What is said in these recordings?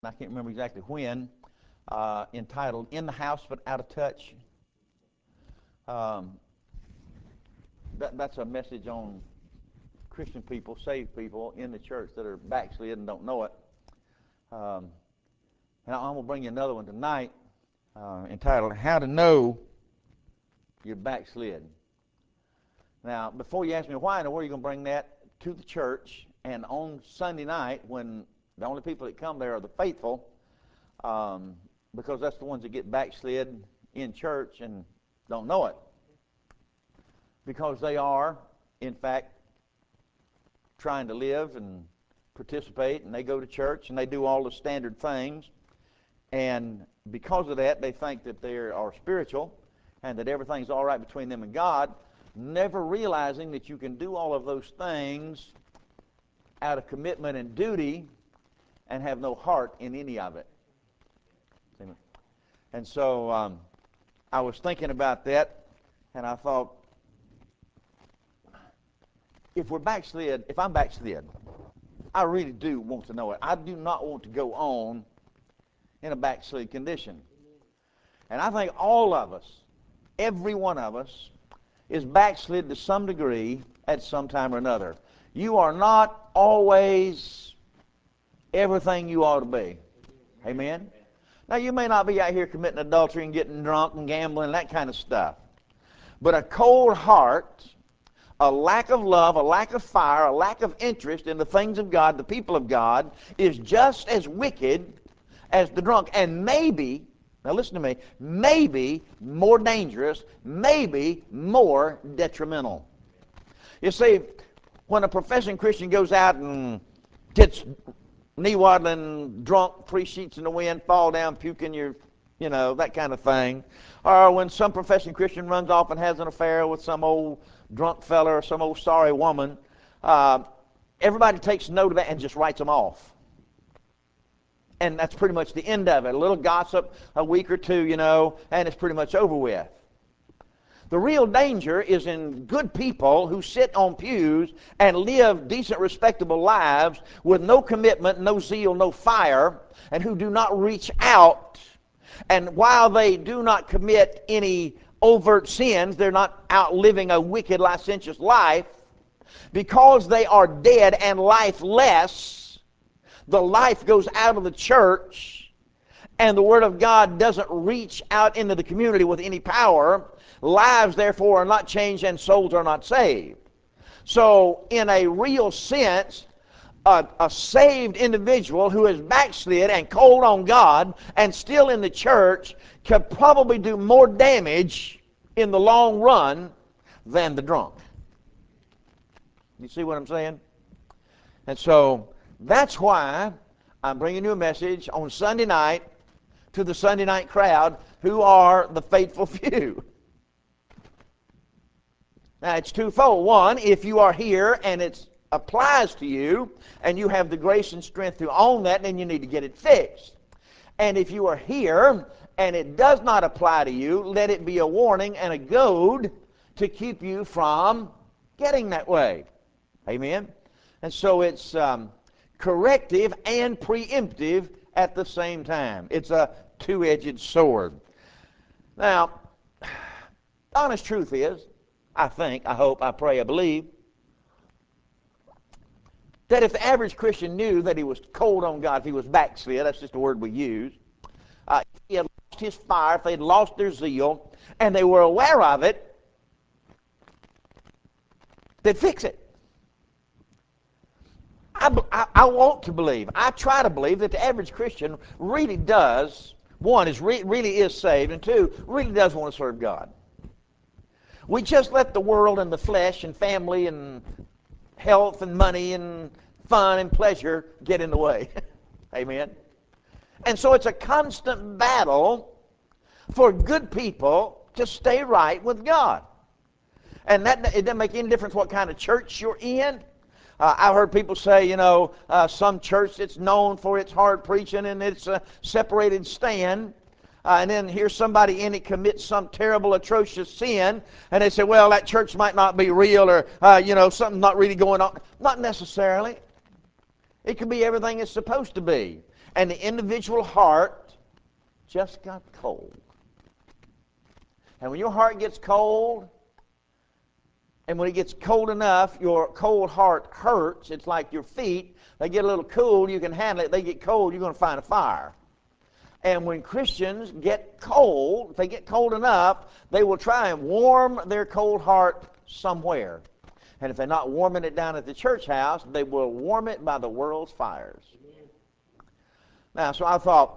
I can't remember exactly when, entitled In the House But Out of Touch. Um, that's a message on Christian people, saved people in the church that are backslid and don't know it. Um, and I'm going to bring you another one tonight entitled How to Know You're Backslid. Now, before you ask me why in the world you're going to bring that to the church, and on Sunday night when the only people that come there are the faithful, because that's the ones that get backslid in church and don't know it. Because they are, in fact, trying to live and participate, and they go to church and they do all the standard things. And because of that, they think that they are spiritual and that everything's all right between them and God, never realizing that you can do all of those things out of commitment and duty and have no heart in any of it. And so I was thinking about that, and I thought, if I'm backslid, I really do want to know it. I do not want to go on in a backslid condition. And I think all of us, every one of us, is backslid to some degree at some time or another. You are not always everything you ought to be. Amen? Now, you may not be out here committing adultery and getting drunk and gambling, that kind of stuff. But a cold heart, a lack of love, a lack of fire, a lack of interest in the things of God, the people of God, is just as wicked as the drunk. And maybe, now listen to me, maybe more dangerous, maybe more detrimental. You see, when a professing Christian goes out and gets knee-waddling, drunk, 3 sheets in the wind, fall down, puking that kind of thing. Or when some professing Christian runs off and has an affair with some old drunk fella or some old sorry woman, everybody takes note of that and just writes them off. And that's pretty much the end of it. A little gossip, a week or two, and it's pretty much over with. The real danger is in good people who sit on pews and live decent, respectable lives with no commitment, no zeal, no fire, and who do not reach out. And while they do not commit any overt sins, they're not out living a wicked, licentious life, because they are dead and lifeless, the life goes out of the church, and the Word of God doesn't reach out into the community with any power. Lives, therefore, are not changed and souls are not saved. So, in a real sense, a saved individual who is backslid and cold on God and still in the church could probably do more damage in the long run than the drunk. You see what I'm saying? And so, that's why I'm bringing you a message on Sunday night to the Sunday night crowd who are the faithful few. Now, it's twofold. One, if you are here and it applies to you and you have the grace and strength to own that, then you need to get it fixed. And if you are here and it does not apply to you, let it be a warning and a goad to keep you from getting that way. Amen? And so it's corrective and preemptive at the same time. It's a two-edged sword. Now, the honest truth is, I think, I hope, I pray, I believe, that if the average Christian knew that he was cold on God, if he was backslid, that's just a word we use, if he had lost his fire, if they had lost their zeal, and they were aware of it, they'd fix it. I want to believe, I try to believe that the average Christian really does, one, really is saved, and two, really does want to serve God. We just let the world and the flesh and family and health and money and fun and pleasure get in the way. Amen? And so it's a constant battle for good people to stay right with God. And that it doesn't make any difference what kind of church you're in. I've heard people say, some church that's known for its hard preaching and its separated stand. And then here's somebody in it commits some terrible, atrocious sin, and they say, well, that church might not be real, or, something's not really going on. Not necessarily. It could be everything it's supposed to be. and the individual heart just got cold. And when your heart gets cold, and when it gets cold enough, your cold heart hurts. It's like your feet. They get a little cool, you can handle it. They get cold, you're going to find a fire. And when Christians get cold, if they get cold enough, they will try and warm their cold heart somewhere. And if they're not warming it down at the church house, they will warm it by the world's fires. Now, so I thought,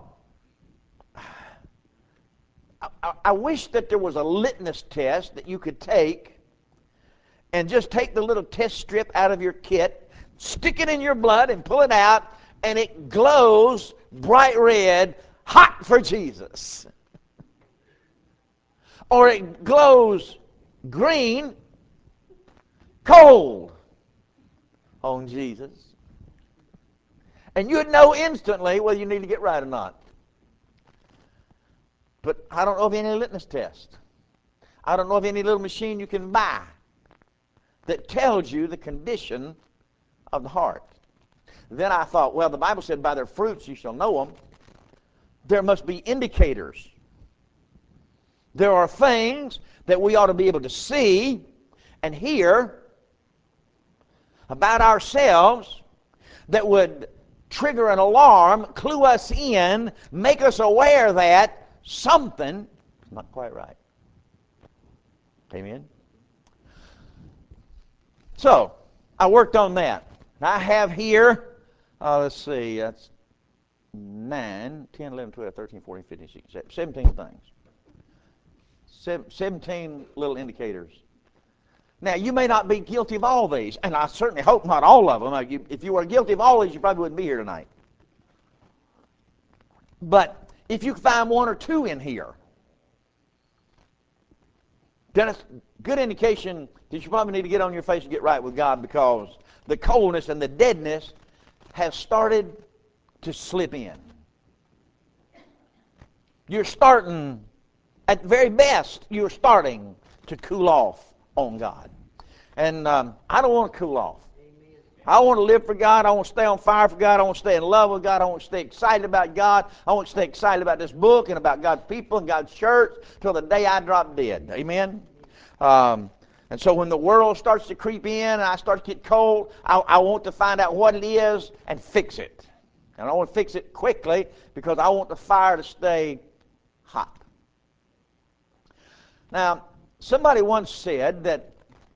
I wish that there was a litmus test that you could take and just take the little test strip out of your kit, stick it in your blood and pull it out, and it glows bright red, hot for Jesus. Or it glows green, cold on Jesus. And you'd know instantly whether you need to get right or not. But I don't know of any litmus test. I don't know of any little machine you can buy that tells you the condition of the heart. Then I thought, well, the Bible said, by their fruits you shall know them. There must be indicators. There are things that we ought to be able to see and hear about ourselves that would trigger an alarm, clue us in, make us aware that something is not quite right. Amen? So, I worked on that. I have here, let's see, that's 9, 10, 11, 12, 13, 14, 15, 16, 17 things. 17 little indicators. Now, you may not be guilty of all these, and I certainly hope not all of them. If you were guilty of all these, you probably wouldn't be here tonight. But if you find one or two in here, then it's good indication that you probably need to get on your face and get right with God, because the coldness and the deadness has started to slip in. You're starting, at very best, you're starting to cool off on God. And I don't want to cool off. I want to live for God. I want to stay on fire for God. I want to stay in love with God. I want to stay excited about God. I want to stay excited about this book and about God's people and God's church till the day I drop dead. Amen? And so when the world starts to creep in and I start to get cold, I want to find out what it is and fix it. And I want to fix it quickly because I want the fire to stay hot. Now, somebody once said that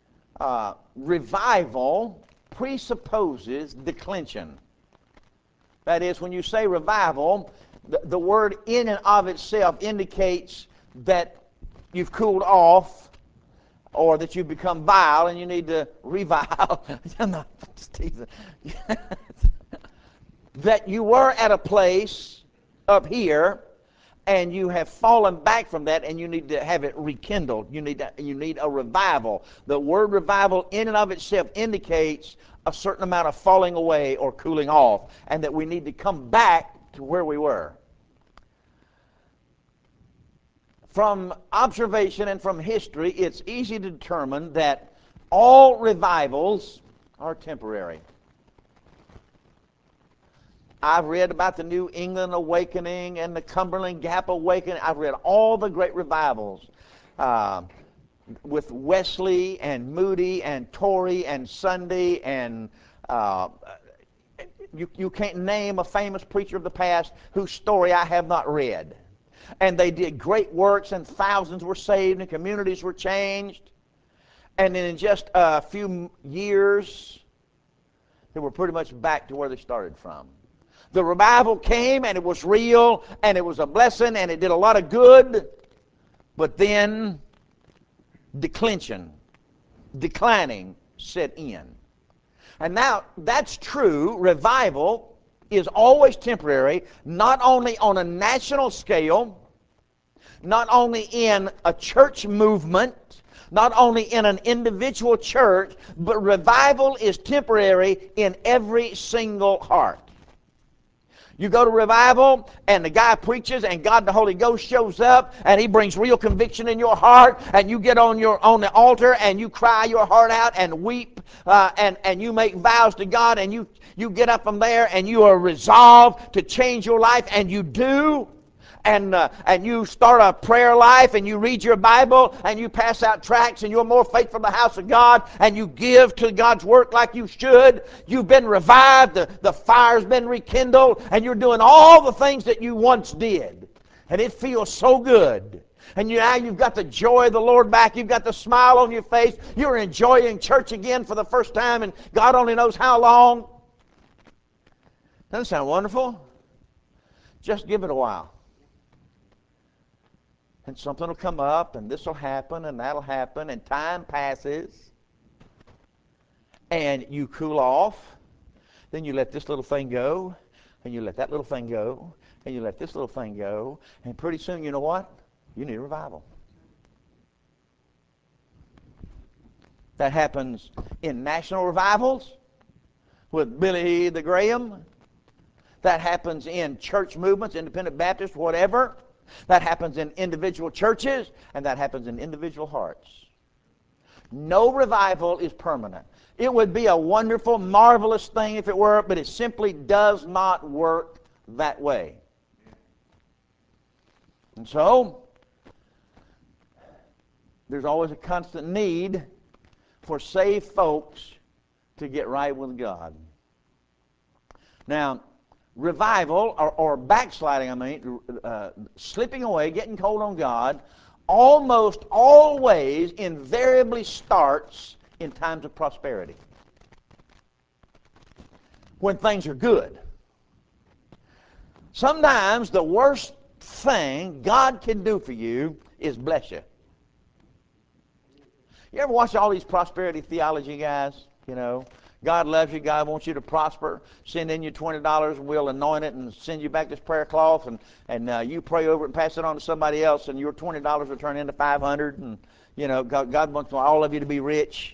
revival presupposes declension. That is, when you say revival, the word in and of itself indicates that you've cooled off or that you've become vile and you need to revile. I'm not teasing. That you were at a place up here and you have fallen back from that and you need to have it rekindled. You need a revival. The word revival in and of itself indicates a certain amount of falling away or cooling off, and that we need to come back to where we were. From observation and from history, it's easy to determine that all revivals are temporary. I've read about the New England Awakening and the Cumberland Gap Awakening. I've read all the great revivals with Wesley and Moody and Torrey and Sunday, and you can't name a famous preacher of the past whose story I have not read. And they did great works, and thousands were saved, and communities were changed. And then in just a few years, they were pretty much back to where they started from. The revival came, and it was real, and it was a blessing, and it did a lot of good. But then declension, declining set in. And now that's true. Revival is always temporary, not only on a national scale, not only in a church movement, not only in an individual church, but revival is temporary in every single heart. You go to revival, and the guy preaches, and God the Holy Ghost shows up, and he brings real conviction in your heart, and you get on the altar, and you cry your heart out and weep, and you make vows to God, and you get up from there, and you are resolved to change your life, and you do. And you start a prayer life, and you read your Bible, and you pass out tracts, and you're more faithful in the house of God, and you give to God's work like you should. You've been revived, the fire's been rekindled, and you're doing all the things that you once did. And it feels so good. And now you've got the joy of the Lord back. You've got the smile on your face. You're enjoying church again for the first time, and God only knows how long. Doesn't sound wonderful? Just give it a while. And something will come up, and this will happen, and that'll happen, and time passes, and you cool off. Then you let this little thing go, and you let that little thing go, and you let this little thing go, and pretty soon, you know what? You need a revival. That happens in national revivals with Billy the Graham. That happens in church movements, Independent Baptist, whatever. That happens in individual churches, and that happens in individual hearts. No revival is permanent. It would be a wonderful, marvelous thing if it were, but it simply does not work that way. And so, there's always a constant need for saved folks to get right with God. Now, revival, or backsliding, slipping away, getting cold on God, almost always invariably starts in times of prosperity. When things are good. Sometimes the worst thing God can do for you is bless you. You ever watch all these prosperity theology guys? You know, God loves you. God wants you to prosper. Send in you $20 and we'll anoint it and send you back this prayer cloth, and you pray over it and pass it on to somebody else, and your $20 will turn into $500. And you know, God wants all of you to be rich.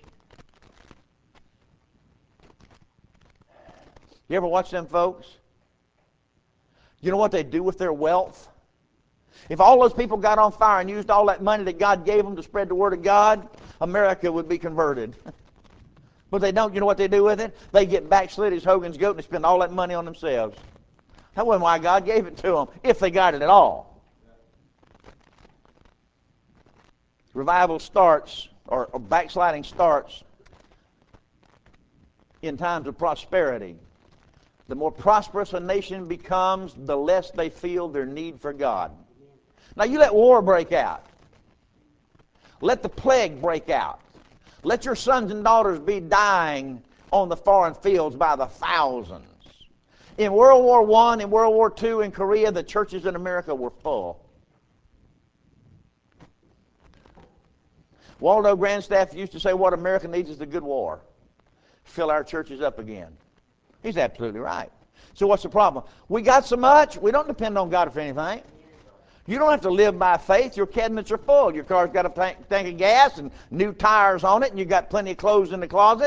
You ever watch them folks? You know what they do with their wealth? If all those people got on fire and used all that money that God gave them to spread the word of God, America would be converted. But they don't. You know what they do with it? They get backslid as Hogan's goat and they spend all that money on themselves. That wasn't why God gave it to them, if they got it at all. Revival starts, or backsliding starts, in times of prosperity. The more prosperous a nation becomes, the less they feel their need for God. Now you let war break out. Let the plague break out. Let your sons and daughters be dying on the foreign fields by the thousands. In World War I, in World War II, in Korea, the churches in America were full. Waldo Grandstaff used to say what America needs is a good war. Fill our churches up again. He's absolutely right. So what's the problem? We got so much, we don't depend on God for anything. You don't have to live by faith. Your cabinets are full. Your car's got a tank of gas and new tires on it, and you've got plenty of clothes in the closet.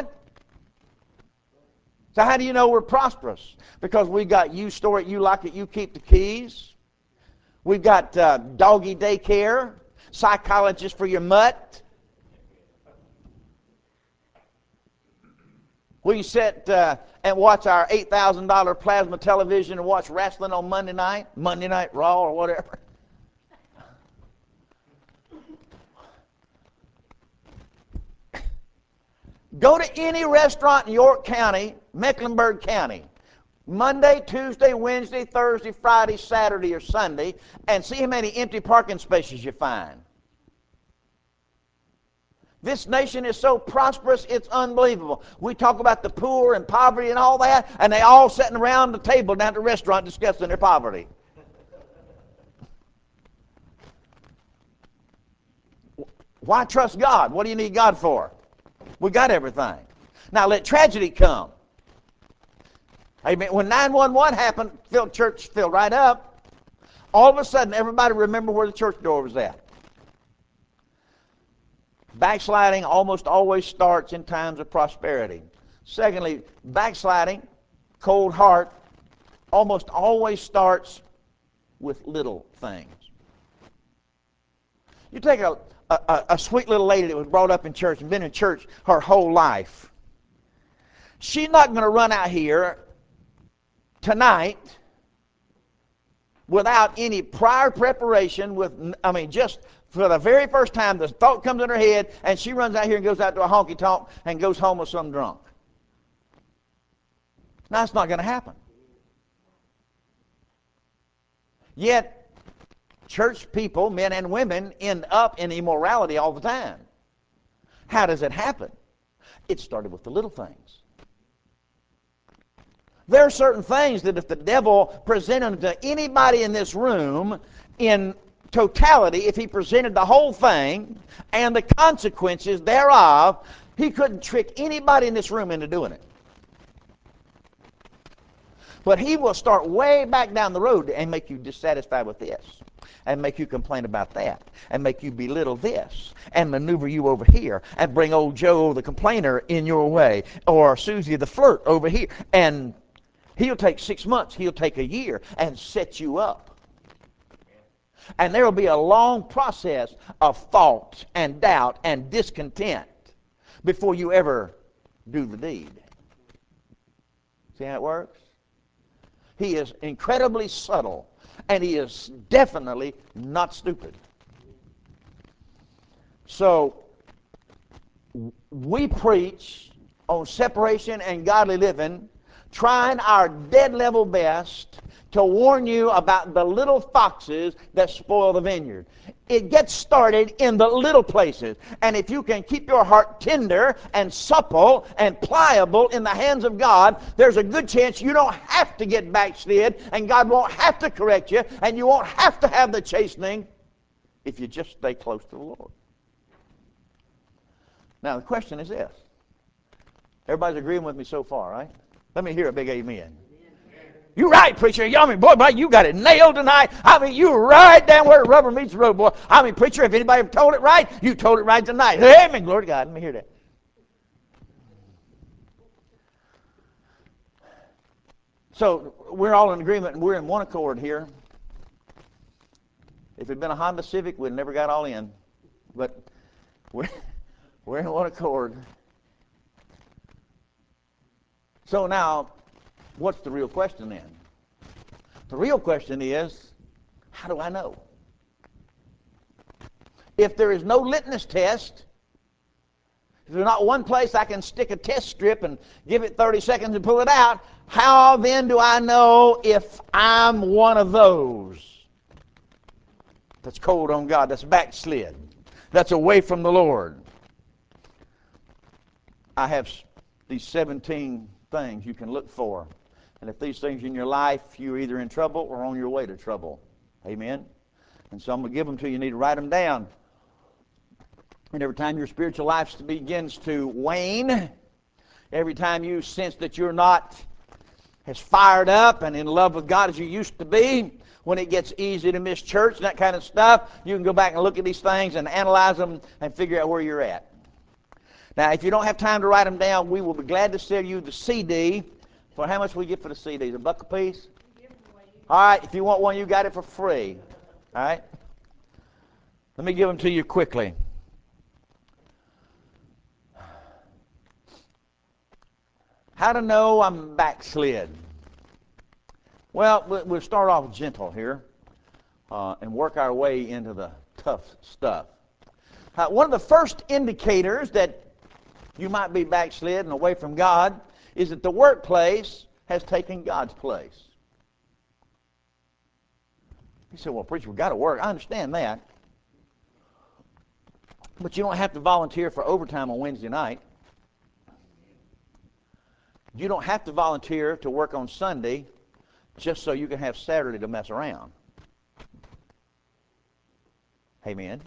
So how do you know we're prosperous? Because we got you store it, you lock it, you keep the keys. We've got doggy daycare, psychologists for your mutt. We sit and watch our $8,000 plasma television and watch wrestling on Monday Night Raw or whatever. Go to any restaurant in York County, Mecklenburg County, Monday, Tuesday, Wednesday, Thursday, Friday, Saturday, or Sunday, and see how many empty parking spaces you find. This nation is so prosperous, it's unbelievable. We talk about the poor and poverty and all that, and they all sitting around the table down at the restaurant discussing their poverty. Why trust God? What do you need God for? We got everything. Now let tragedy come. Amen. When 911 happened, church filled right up. All of a sudden, everybody remembered where the church door was at. Backsliding almost always starts in times of prosperity. Secondly, backsliding, cold heart, almost always starts with little things. You take a sweet little lady that was brought up in church and been in church her whole life. She's not going to run out here tonight without any prior preparation, just for the very first time the thought comes in her head and she runs out here and goes out to a honky-tonk and goes home with some drunk. Now, it's not going to happen. Yet, church people, men and women, end up in immorality all the time. How does it happen? It started with the little things. There are certain things that if the devil presented them to anybody in this room in totality, if he presented the whole thing and the consequences thereof, he couldn't trick anybody in this room into doing it. But he will start way back down the road and make you dissatisfied with this, and make you complain about that, and make you belittle this, and maneuver you over here, and bring old Joe the complainer in your way, or Susie the flirt over here. And he'll take 6 months, he'll take a year, and set you up. And there will be a long process of fault and doubt and discontent before you ever do the deed. See how it works? He is incredibly subtle, and he is definitely not stupid. So, we preach on separation and godly living, trying our dead level best to warn you about the little foxes that spoil the vineyard. It gets started in the little places. And if you can keep your heart tender and supple and pliable in the hands of God, there's a good chance you don't have to get backslid, and God won't have to correct you, and you won't have to have the chastening if you just stay close to the Lord. Now, the question is this. Everybody's agreeing with me so far, right? Let me hear a big amen. You're right, preacher. Boy, you got it nailed tonight. You're right down where the rubber meets the road, boy. Preacher, if anybody told it right, you told it right tonight. Amen. Glory to God. Let me hear that. So, we're all in agreement, and we're in one accord here. If it had been a Honda Civic, we'd never got all in. But we're in one accord. So now, what's the real question then? The real question is, how do I know? If there is no litmus test, if there's not one place I can stick a test strip and give it 30 seconds and pull it out, how then do I know if I'm one of those that's cold on God, that's backslid, that's away from the Lord? I have these 17 things you can look for. And if these things in your life, you're either in trouble or on your way to trouble. Amen? And so I'm going to give them to you. You need to write them down. And every time your spiritual life begins to wane, every time you sense that you're not as fired up and in love with God as you used to be, when it gets easy to miss church and that kind of stuff, you can go back and look at these things and analyze them and figure out where you're at. Now, if you don't have time to write them down, we will be glad to sell you the CD. For how much we get for the CDs? $1 a piece? All right, if you want one, you got it for free. All right? Let me give them to you quickly. How to know I'm backslid? Well, we'll start off gentle here and work our way into the tough stuff. One of the first indicators that you might be backslid and away from God is that the workplace has taken God's place. You say, well, preacher, we've got to work. I understand that. But you don't have to volunteer for overtime on Wednesday night. You don't have to volunteer to work on Sunday just so you can have Saturday to mess around. Amen.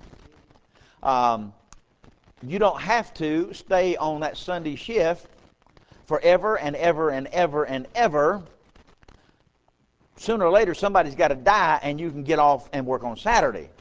You don't have to stay on that Sunday shift forever and ever and ever and ever. Sooner or later, somebody's got to die, and you can get off and work on Saturday.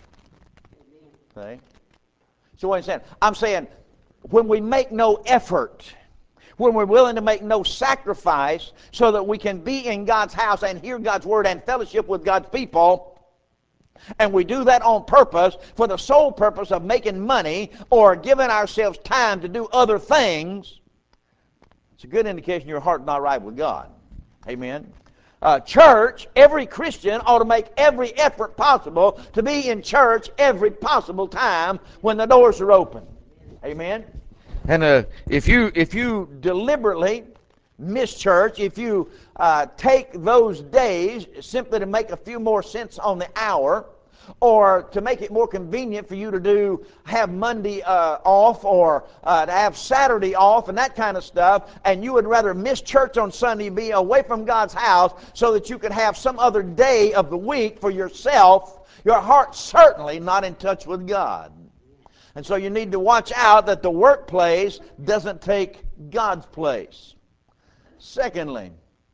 Okay? So what I'm saying, when we make no effort, when we're willing to make no sacrifice so that we can be in God's house and hear God's word and fellowship with God's people, and we do that on purpose for the sole purpose of making money or giving ourselves time to do other things, it's a good indication your heart's not right with God. Amen. Church, every Christian ought to make every effort possible to be in church every possible time when the doors are open. Amen. And if you deliberately miss church, if you take those days simply to make a few more cents on the hour, or to make it more convenient for you to have Monday off, or to have Saturday off and that kind of stuff, and you would rather miss church on Sunday and be away from God's house so that you could have some other day of the week for yourself, your heart's certainly not in touch with God. And so you need to watch out that the workplace doesn't take God's place. Secondly,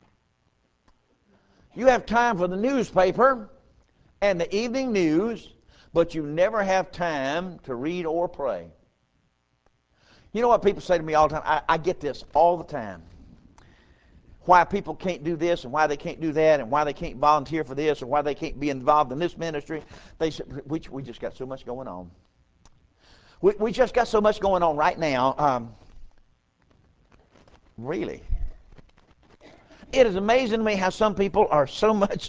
you have time for the newspaper and the evening news, but you never have time to read or pray. You know what people say to me all the time? I get this all the time. Why people can't do this and why they can't do that and why they can't volunteer for this or why they can't be involved in this ministry. They say, we just got so much going on. We just got so much going on right now. Really? It is amazing to me how some people are so much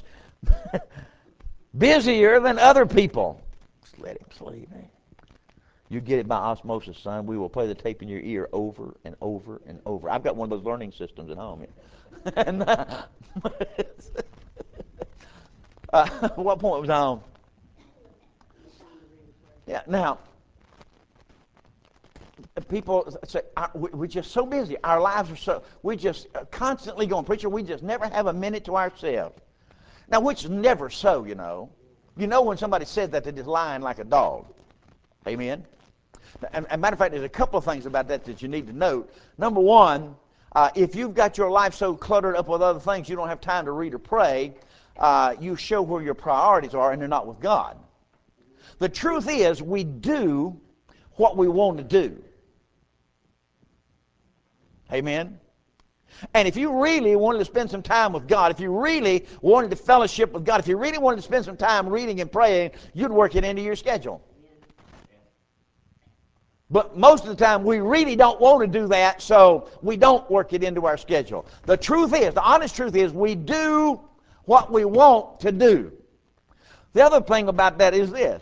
busier than other people. Just let him sleep. You get it by osmosis, son. We will play the tape in your ear over and over and over. I've got one of those learning systems at home. And, what point was I on? Yeah, now, people say, we're just so busy. Our lives are so, we just constantly going, preacher, we just never have a minute to ourselves. Now, which is never so, you know. You know when somebody said that, they're just lying like a dog. Amen? And matter of fact, there's a couple of things about that you need to note. Number one, if you've got your life so cluttered up with other things you don't have time to read or pray, you show where your priorities are and they're not with God. The truth is, we do what we want to do. Amen? And if you really wanted to spend some time with God, if you really wanted to fellowship with God, if you really wanted to spend some time reading and praying, you'd work it into your schedule. But most of the time, we really don't want to do that, so we don't work it into our schedule. The truth is, the honest truth is, we do what we want to do. The other thing about that is this.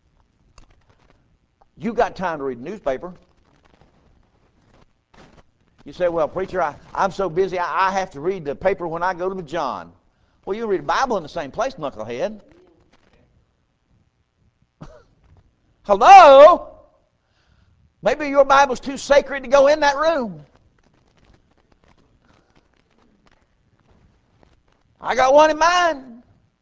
You got time to read the newspaper. You say, well, preacher, I'm so busy, I have to read the paper when I go to the John. Well, you read the Bible in the same place, knucklehead. Hello? Maybe your Bible's too sacred to go in that room. I got one in mine.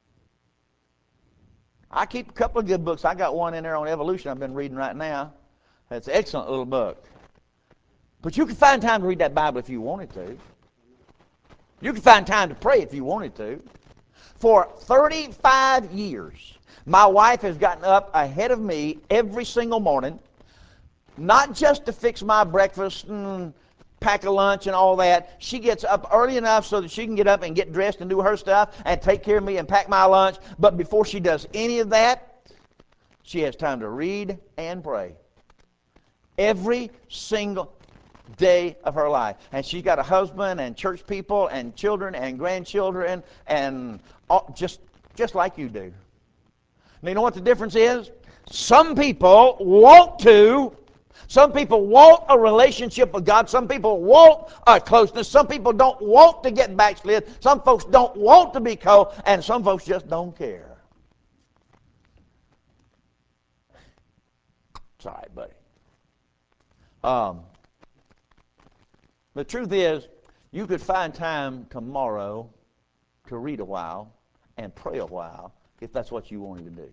I keep a couple of good books. I got one in there on evolution I've been reading right now. It's an excellent little book. But you can find time to read that Bible if you wanted to. You can find time to pray if you wanted to. For 35 years, my wife has gotten up ahead of me every single morning, not just to fix my breakfast and pack a lunch and all that. She gets up early enough so that she can get up and get dressed and do her stuff and take care of me and pack my lunch. But before she does any of that, she has time to read and pray. Every single day of her life. And she's got a husband and church people and children and grandchildren and all, just like you do. And you know what the difference is? Some people want to. Some people want a relationship with God. Some people want a closeness. Some people don't want to get backslid. Some folks don't want to be cold. And some folks just don't care. It's all right, buddy. The truth is, you could find time tomorrow to read a while and pray a while if that's what you wanted to do.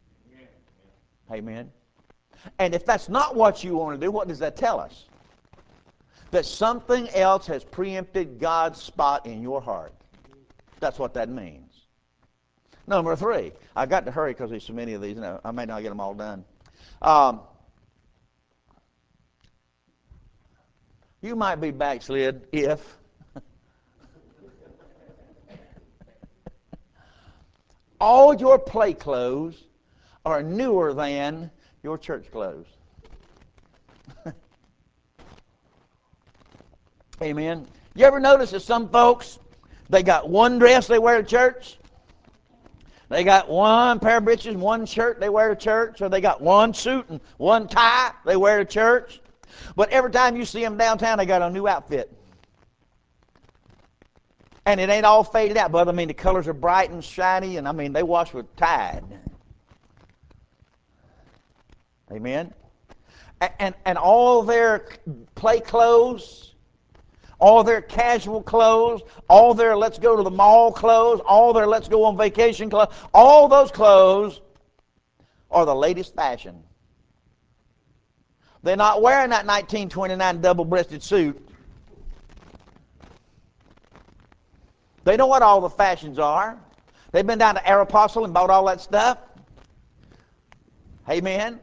Amen. And if that's not what you want to do, what does that tell us? That something else has preempted God's spot in your heart. That's what that means. Number 3. I got to hurry because there's so many of these, and I may not get them all done. You might be backslid if all your play clothes are newer than your church clothes. Amen. You ever notice that some folks, they got one dress they wear to church? They got one pair of breeches and one shirt they wear to church, or they got one suit and one tie they wear to church. But every time you see them downtown, they got a new outfit. And it ain't all faded out, but I mean the colors are bright and shiny, and I mean they wash with Tide. Amen. And all their play clothes, all their casual clothes, all their let's go to the mall clothes, all their let's go on vacation clothes, all those clothes are the latest fashion. They're not wearing that 1929 double-breasted suit. They know what all the fashions are. They've been down to Aeropostale and bought all that stuff. Amen.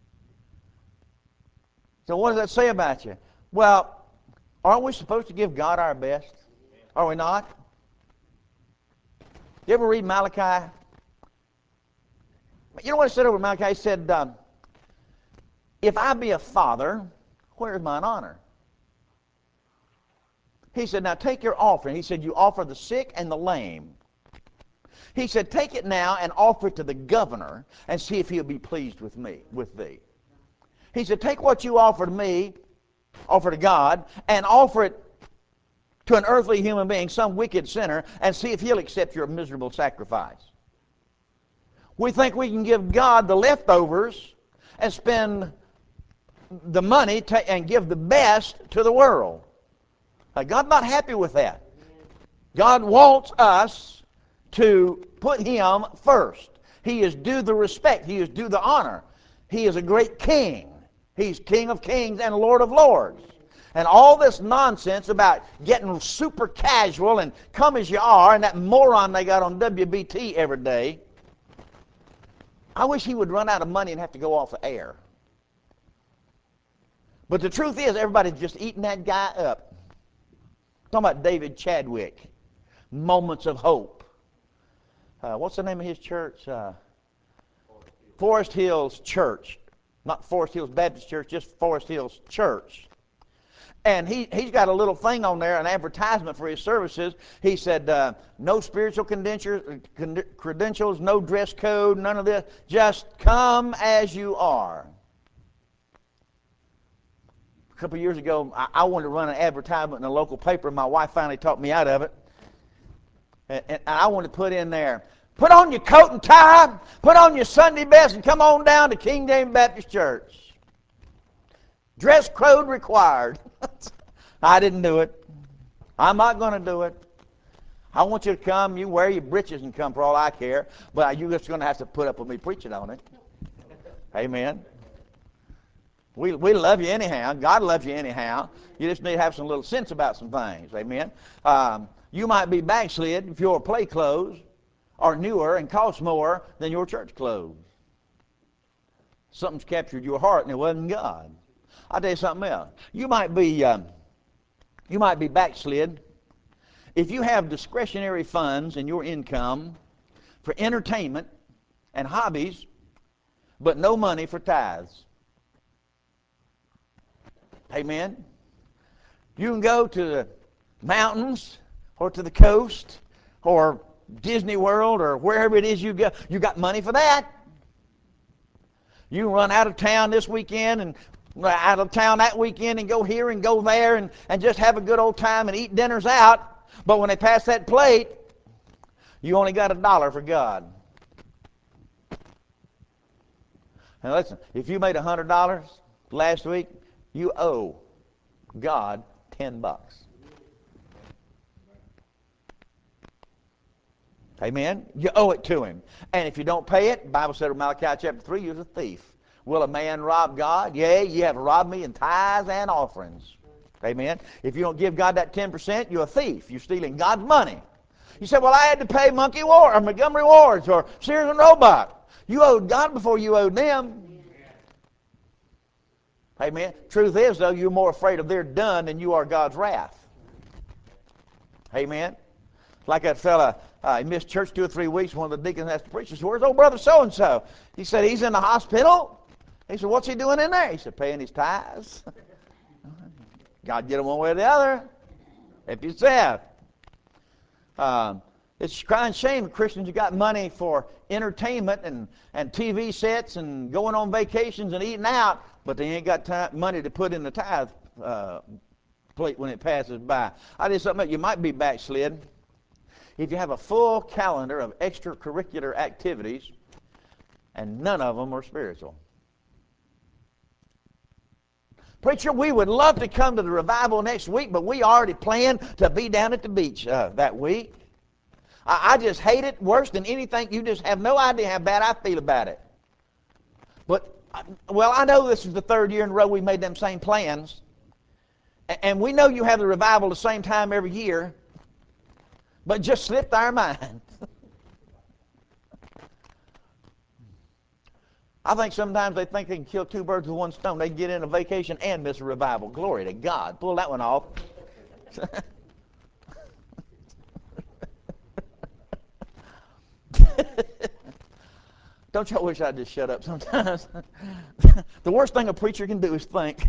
So what does that say about you? Well, aren't we supposed to give God our best? Are we not? You ever read Malachi? You know what it said over Malachi? He said, if I be a father, where is mine honor? He said, now take your offering. He said, you offer the sick and the lame. He said, take it now and offer it to the governor and see if he'll be pleased with thee. He said, take what you offer to me, offer to God, and offer it to an earthly human being, some wicked sinner, and see if he'll accept your miserable sacrifice. We think we can give God the leftovers and spend the money and give the best to the world. God's not happy with that. God wants us to put Him first. He is due the respect. He is due the honor. He is a great king. He's King of kings and Lord of lords. And all this nonsense about getting super casual and come as you are and that moron they got on WBT every day, I wish he would run out of money and have to go off the air. But the truth is, everybody's just eating that guy up. Talking about David Chadwick, Moments of Hope. What's the name of his church? Forest Hills Church. Not Forest Hills Baptist Church, just Forest Hills Church. And he's got a little thing on there, an advertisement for his services. He said, no spiritual credentials, no dress code, none of this. Just come as you are. A couple of years ago, I wanted to run an advertisement in a local paper. My wife finally talked me out of it. And I wanted to put in there, put on your coat and tie, put on your Sunday best, and come on down to King James Baptist Church. Dress code required. I didn't do it. I'm not going to do it. I want you to come. You wear your breeches and come for all I care. But you're just going to have to put up with me preaching on it. Amen. We love you anyhow. God loves you anyhow. You just need to have some little sense about some things. Amen. You might be backslid if your play clothes are newer and cost more than your church clothes. Something's captured your heart and it wasn't God. I'll tell you something else. You might be backslid if you have discretionary funds in your income for entertainment and hobbies, but no money for tithes. Amen. You can go to the mountains or to the coast or Disney World or wherever it is you go. You got money for that. You can run out of town this weekend and out of town that weekend and go here and go there and just have a good old time and eat dinners out. But when they pass that plate, you only got $1 for God. Now listen, if you made $100 last week, you owe God $10. Amen? You owe it to Him. And if you don't pay it, the Bible said in Malachi chapter 3, you're a thief. Will a man rob God? Yea, ye have robbed me in tithes and offerings. Amen? If you don't give God that 10%, you're a thief. You're stealing God's money. You say, well, I had to pay Montgomery Wards or Sears and Roebuck. You owed God before you owed them. Amen. Truth is, though, you're more afraid of their done than you are God's wrath. Amen. Like that fella, he missed church 2 or 3 weeks. One of the deacons asked the preacher, said, "Where's old brother so-and-so?" He said, "He's in the hospital." He said, "What's he doing in there?" He said, "Paying his tithes." God get him one way or the other. If you said. It's crying shame Christians who got money for entertainment and TV sets and going on vacations and eating out, but they ain't got money to put in the tithe plate when it passes by. I did something else. You might be backslid if you have a full calendar of extracurricular activities and none of them are spiritual. Preacher, we would love to come to the revival next week, but we already planned to be down at the beach that week. I just hate it worse than anything. You just have no idea how bad I feel about it. But, well, I know this is the 3rd year in a row we made them same plans. And we know you have the revival the same time every year, but it just slipped our mind. I think sometimes they think they can kill 2 birds with 1 stone. They can get in a vacation and miss a revival. Glory to God. Pull that one off. Don't y'all wish I'd just shut up sometimes? The worst thing a preacher can do is think.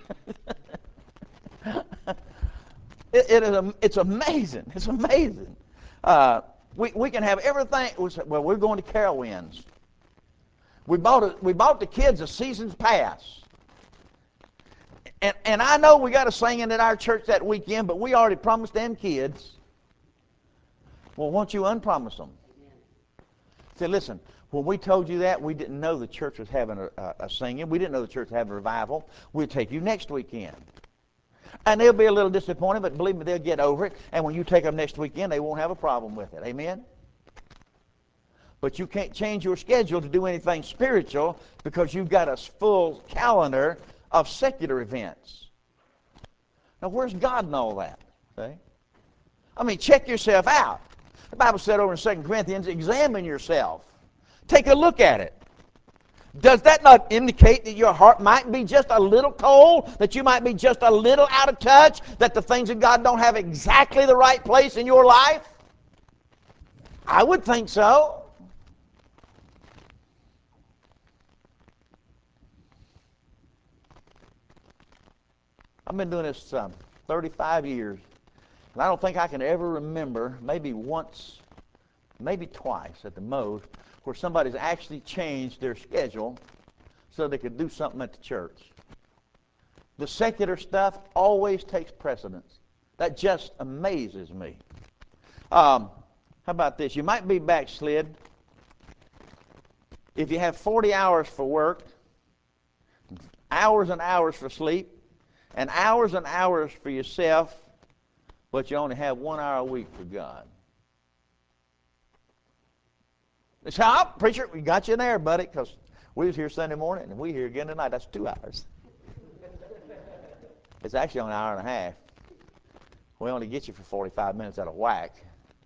It's amazing. It's amazing. We can have everything. Well, we're going to Carowinds. We bought the kids a season's pass. And I know we got a singing at our church that weekend, but we already promised them kids. Well, won't you unpromise them? Say, listen, when we told you that, we didn't know the church was having a singing. We didn't know the church was having a revival. We'll take you next weekend. And they'll be a little disappointed, but believe me, they'll get over it. And when you take them next weekend, they won't have a problem with it. Amen? But you can't change your schedule to do anything spiritual because you've got a full calendar of secular events. Now, where's God in all that? See? I mean, check yourself out. The Bible said over in 2 Corinthians, examine yourself. Take a look at it. Does that not indicate that your heart might be just a little cold, that you might be just a little out of touch, that the things of God don't have exactly the right place in your life? I would think so. I've been doing this 35 years, and I don't think I can ever remember, maybe once, maybe twice at the most, where somebody's actually changed their schedule so they could do something at the church. The secular stuff always takes precedence. That just amazes me. How about this? You might be backslid if you have 40 hours for work, hours and hours for sleep, and hours for yourself, but you only have 1 hour a week for God. It's how, preacher, we got you in there, buddy, because we was here Sunday morning and we here again tonight. That's 2 hours. It's actually only an hour and a half. We only get you for 45 minutes out of whack.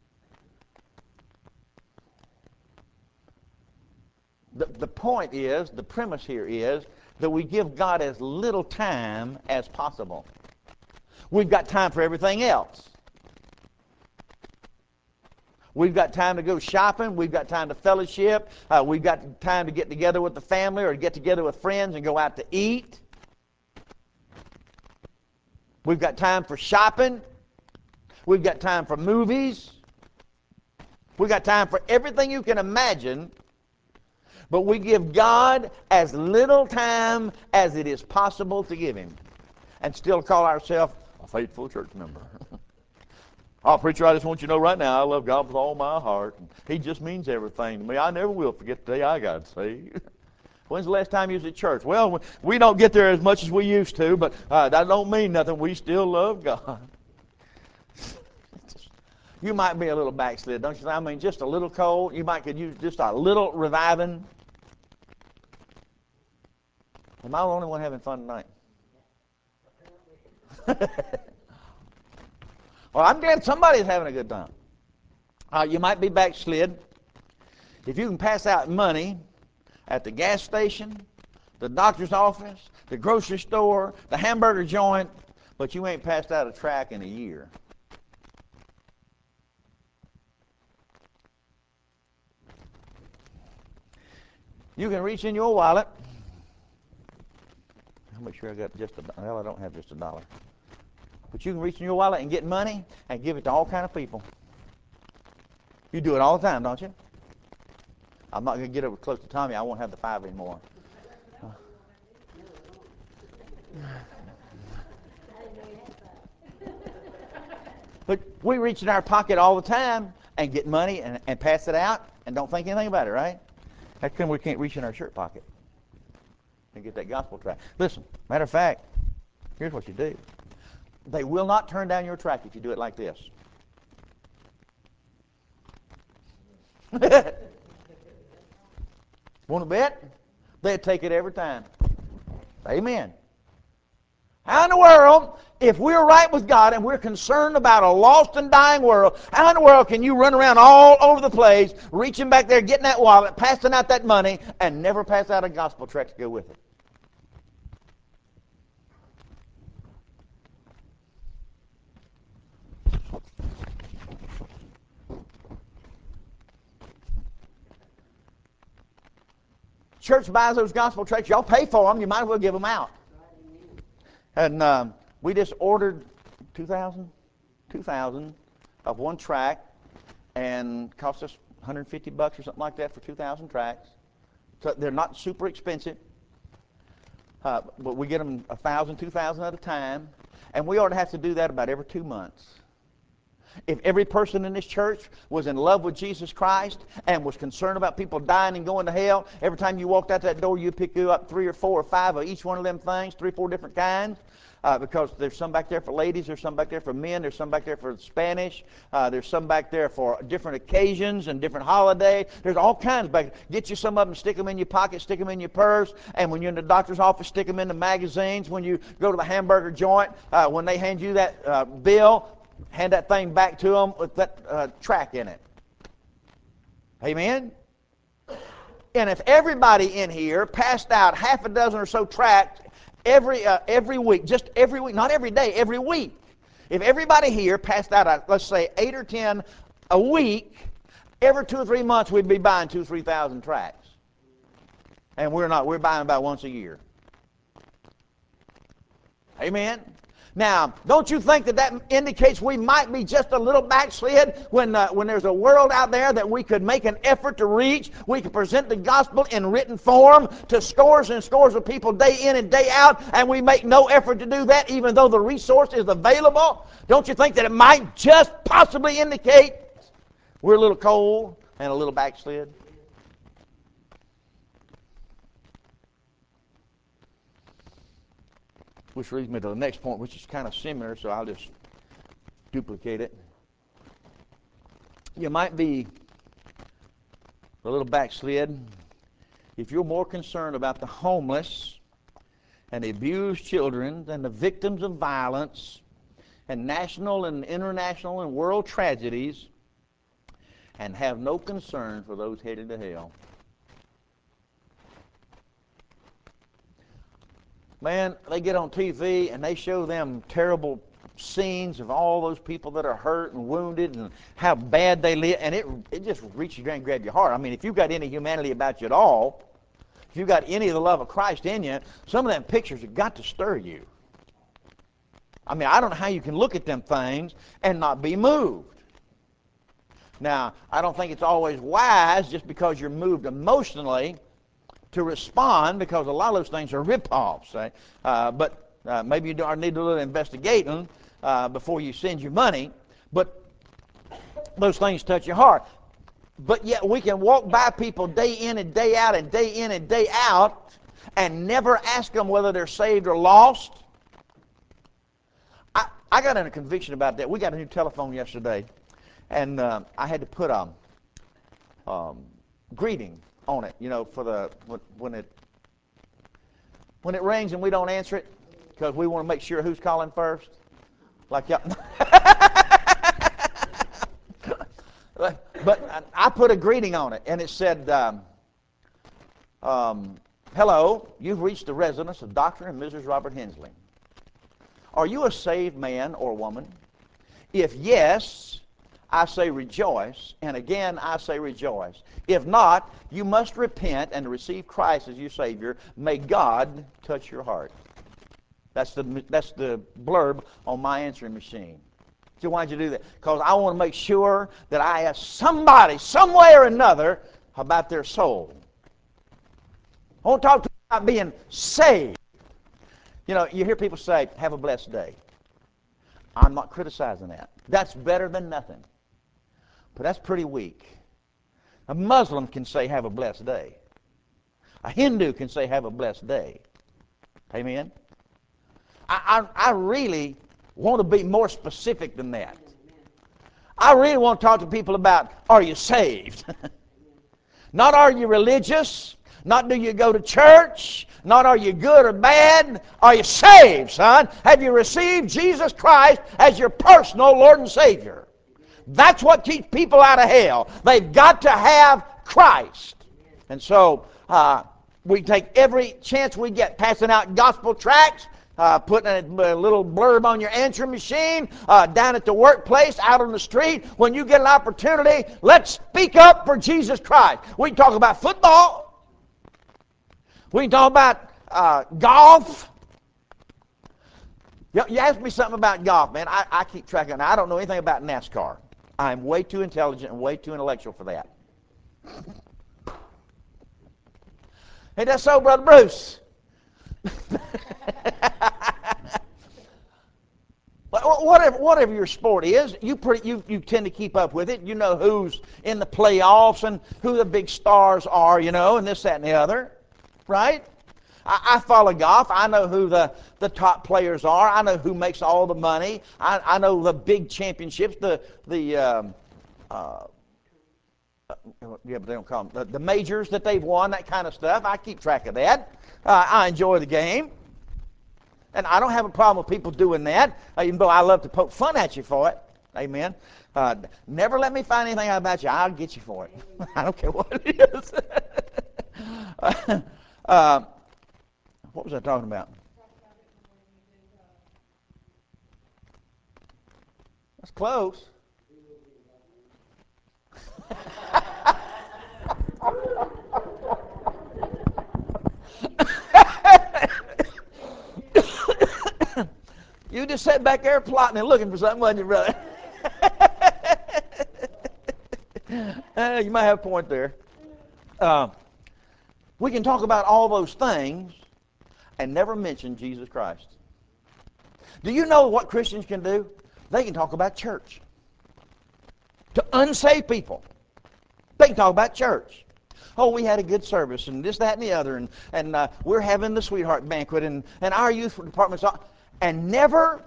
The point is, the premise here is that we give God as little time as possible. We've got time for everything else. We've got time to go shopping. We've got time to fellowship. We've got time to get together with the family or get together with friends and go out to eat. We've got time for shopping. We've got time for movies. We've got time for everything you can imagine. But we give God as little time as it is possible to give Him and still call ourselves a faithful church member. Oh, preacher, I just want you to know right now, I love God with all my heart. He just means everything to me. I never will forget the day I got saved. When's the last time you was at church? Well, we don't get there as much as we used to, but that don't mean nothing. We still love God. You might be a little backslid, don't you think? I mean, just a little cold. You might could use just a little reviving. Am I the only one having fun tonight? Well, I'm glad somebody's having a good time. You might be backslid if you can pass out money at the gas station, the doctor's office, the grocery store, the hamburger joint, but you ain't passed out a tract in a year. You can reach in your wallet. I'll make sure I got just a, well, I don't have just $1. But you can reach in your wallet and get money and give it to all kind of people. You do it all the time, don't you? I'm not going to get over close to Tommy. I won't have the 5 anymore. But we reach in our pocket all the time and get money and pass it out and don't think anything about it, right? How come we can't reach in our shirt pocket and get that gospel tract? Listen, matter of fact, here's what you do. They will not turn down your tract if you do it like this. Want to bet? They'd take it every time. Amen. How in the world, if we're right with God and we're concerned about a lost and dying world, how in the world can you run around all over the place, reaching back there, getting that wallet, passing out that money, and never pass out a gospel tract to go with it? Church buys those gospel tracts. Y'all pay for them. You might as well give them out. And we just ordered 2,000 of one tract, and cost us $150 or something like that for 2,000 tracts. So they're not super expensive, but we get them 1,000, 2,000 at a time, and we ought to have to do that about every 2 months. If every person in this church was in love with Jesus Christ and was concerned about people dying and going to hell, every time you walked out that door, you'd pick up 3 or 4 or 5 of each one of them things, 3 or 4 different kinds. Because there's some back there for ladies, there's some back there for men, there's some back there for Spanish, there's some back there for different occasions and different holidays. There's all kinds back there. Get you some of them, stick them in your pocket, stick them in your purse, and when you're in the doctor's office, stick them in the magazines. When you go to the hamburger joint, when they hand you that bill, hand that thing back to them with that tract in it. Amen? And if everybody in here passed out half a dozen or so tracts every week, just every week, not every day, every week. If everybody here passed out, let's say 8 or 10 a week, every 2 or 3 months we'd be buying 2,000 or 3,000 tracts. And we're buying about once a year. Amen? Now, don't you think that indicates we might be just a little backslid when there's a world out there that we could make an effort to reach? We could present the gospel in written form to scores and scores of people day in and day out, and we make no effort to do that even though the resource is available? Don't you think that it might just possibly indicate we're a little cold and a little backslid? Which leads me to the next point, which is kind of similar, so I'll just duplicate it. You might be a little backslid if you're more concerned about the homeless and the abused children than the victims of violence and national and international and world tragedies, and have no concern for those headed to hell. Man, they get on TV and they show them terrible scenes of all those people that are hurt and wounded and how bad they live, and it just reaches down and grabs your heart. I mean, if you've got any humanity about you at all, if you've got any of the love of Christ in you, some of them pictures have got to stir you. I mean, I don't know how you can look at them things and not be moved. Now, I don't think it's always wise just because you're moved emotionally to respond, because a lot of those things are rip-offs. But maybe you need a little investigating before you send your money. But those things touch your heart. But yet we can walk by people day in and day out and day in and day out and never ask them whether they're saved or lost. I got in a conviction about that. We got a new telephone yesterday, and I had to put a greeting on it, for the when it rings and we don't answer it, because we want to make sure who's calling first. Like y'all. But I put a greeting on it, and it said, Hello, you've reached the residence of Dr. and Mrs. Robert Hensley. Are you a saved man or woman? If yes, I say rejoice, and again I say rejoice. If not, you must repent and receive Christ as your Savior. May God touch your heart. That's the blurb on my answering machine. So why'd you do that? Because I want to make sure that I ask somebody, some way or another, about their soul. I want to talk to them about being saved. You know, you hear people say, have a blessed day. I'm not criticizing that. That's better than nothing. But that's pretty weak. A Muslim can say, have a blessed day. A Hindu can say, have a blessed day. Amen? I really want to be more specific than that. I really want to talk to people about, are you saved? Not are you religious? Not do you go to church? Not are you good or bad? Are you saved, son? Have you received Jesus Christ as your personal Lord and Savior? That's what keeps people out of hell. They've got to have Christ. And so we take every chance we get passing out gospel tracts, putting a little blurb on your answering machine, down at the workplace, out on the street. When you get an opportunity, let's speak up for Jesus Christ. We can talk about football. We can talk about golf. You ask me something about golf, man. I keep track of it. I don't know anything about NASCAR. I'm way too intelligent and way too intellectual for that. Ain't that so, Brother Bruce? Whatever your sport is, you tend to keep up with it. You know who's in the playoffs and who the big stars are, you know, and this, that, and the other. Right? I follow golf. I know who the top players are. I know who makes all the money. I know the big championships, yeah, but they don't call them the majors that they've won, that kind of stuff. I keep track of that. I enjoy the game. And I don't have a problem with people doing that, even though I love to poke fun at you for it. Amen. Never let me find anything out about you. I'll get you for it. I don't care what it is. What was I talking about? That's close. You just sat back there plotting and looking for something, wasn't you, brother? You might have a point there. We can talk about all those things and never mention Jesus Christ. Do you know what Christians can do? They can talk about church. To unsaved people, they can talk about church. Oh, we had a good service, and this, that, and the other, and we're having the sweetheart banquet, and our youth department's on. And never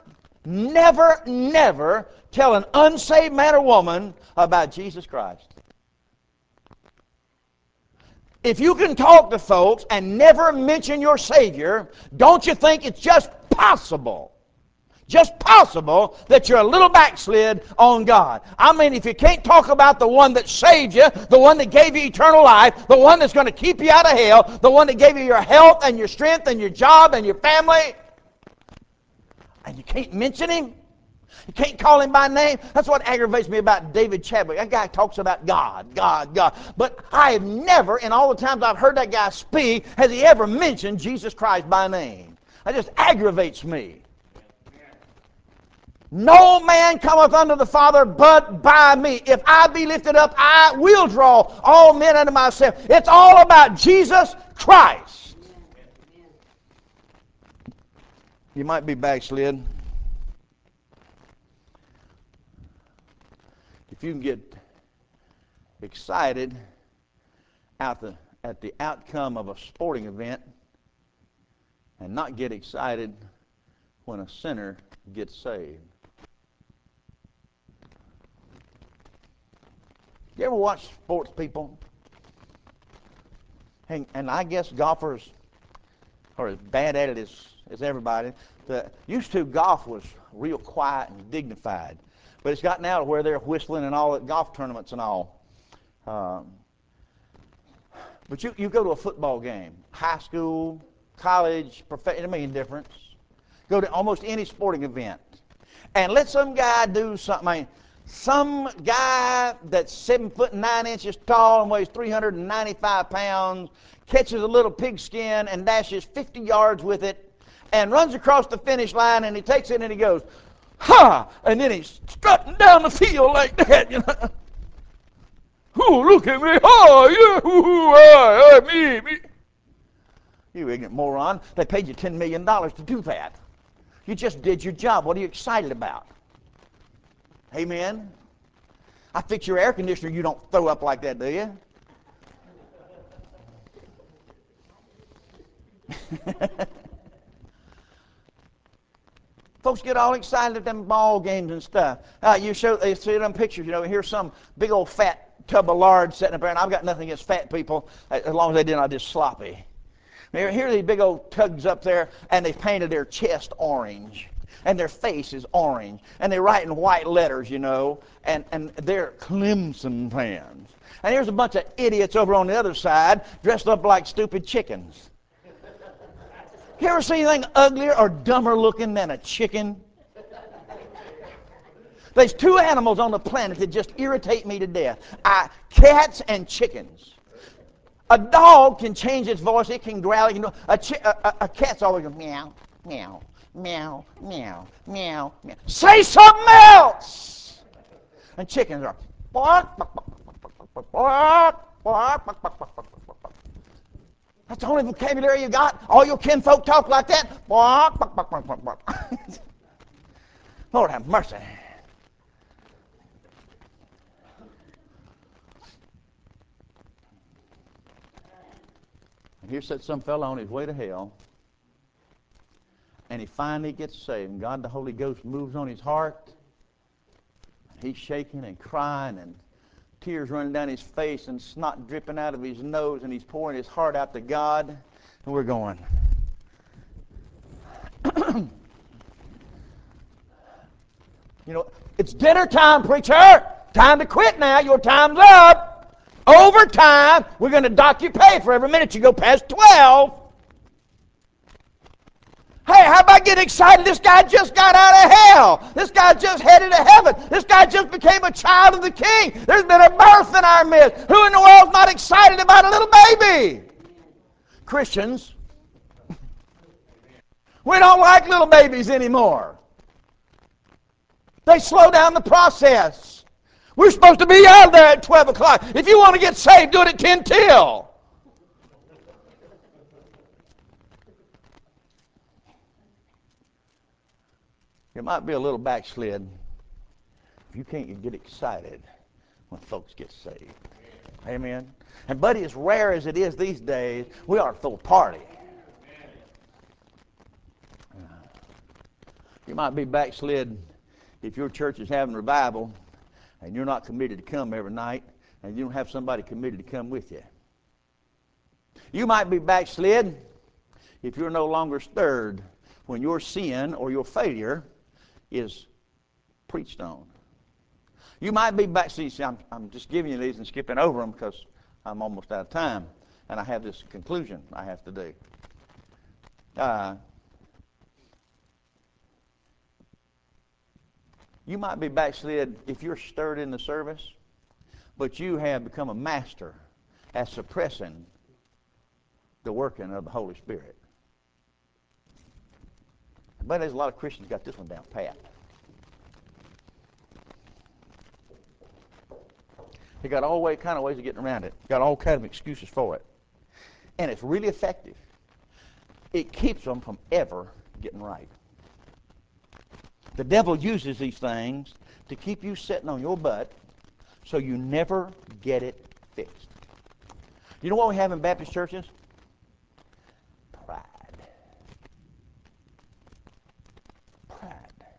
tell an unsaved man or woman about Jesus Christ. If you can talk to folks and never mention your Savior, don't you think it's just possible that you're a little backslid on God? I mean, if you can't talk about the one that saved you, the one that gave you eternal life, the one that's going to keep you out of hell, the one that gave you your health and your strength and your job and your family, and you can't mention Him, you can't call Him by name. That's what aggravates me about David Chadwick. That guy talks about God, God, God. But I have never, in all the times I've heard that guy speak, has he ever mentioned Jesus Christ by name. That just aggravates me. No man cometh unto the Father but by me. If I be lifted up, I will draw all men unto myself. It's all about Jesus Christ. You might be backslid. If you can get excited at the outcome of a sporting event and not get excited when a sinner gets saved. You ever watch sports people? And I guess golfers are as bad at it as everybody. Used to, golf was real quiet and dignified. But it's gotten out of where they're whistling and all at golf tournaments and all. But But you go to a football game, high school, college, professional, it makes a difference. Go to almost any sporting event. And let some guy do something. I mean, some guy that's 7'9" tall and weighs 395 pounds catches a little pigskin and dashes 50 yards with it and runs across the finish line, and he takes it and he goes, ha! And then he's strutting down the field like that, you know. Oh, look at me. Oh, yeah. Me. You ignorant moron. They paid you $10 million to do that. You just did your job. What are you excited about? Amen? I fix your air conditioner. You don't throw up like that, do you? Folks get all excited at them ball games and stuff. They see them pictures, you know, here's some big old fat tub of lard sitting up there, and I've got nothing against fat people, as long as they did not just sloppy. Here are these big old tugs up there, and they've painted their chest orange, and their face is orange, and they write in white letters, you know, and they're Clemson fans. And here's a bunch of idiots over on the other side dressed up like stupid chickens. You ever see anything uglier or dumber looking than a chicken? There's two animals on the planet that just irritate me to death. Cats and chickens. A dog can change its voice. It can growl. It can do, a cat's always going meow, meow, meow, meow, meow, meow. Say something else! And chickens are bark, bark, bark, bark, bark, bark, bark, bark. That's the only vocabulary you got? All your kinfolk talk like that? Bark, bark, bark, bark, bark, bark. Lord have mercy. And here sits some fellow on his way to hell, and he finally gets saved, and God the Holy Ghost moves on his heart, and he's shaking and crying, and tears running down his face, and snot dripping out of his nose, and he's pouring his heart out to God, and we're going, you know, it's dinner time, preacher. Time to quit now. Your time's up. Overtime. We're going to dock your pay for every minute you go past 12. Hey, how about getting excited? This guy just got out of hell. This guy just headed to heaven. This guy just became a child of the King. There's been a birth in our midst. Who in the world's not excited about a little baby? Christians. We don't like little babies anymore. They slow down the process. We're supposed to be out there at 12 o'clock. If you want to get saved, do it at 10 till. You might be a little backslid if you can't get excited when folks get saved. Amen. And buddy, as rare as it is these days, we ought to throw a party. You might be backslid if your church is having revival and you're not committed to come every night and you don't have somebody committed to come with you. You might be backslid if you're no longer stirred when your sin or your failure is preached on. You might be backslid. See, I'm just giving you these and skipping over them because I'm almost out of time and I have this conclusion I have to do. You might be backslid if you're stirred in the service, but you have become a master at suppressing the working of the Holy Spirit. But there's a lot of Christians got this one down pat. They got all kind of ways of getting around it. Got all kind of excuses for it. And it's really effective. It keeps them from ever getting right. The devil uses these things to keep you sitting on your butt so you never get it fixed. You know what we have in Baptist churches? Pride. Pride.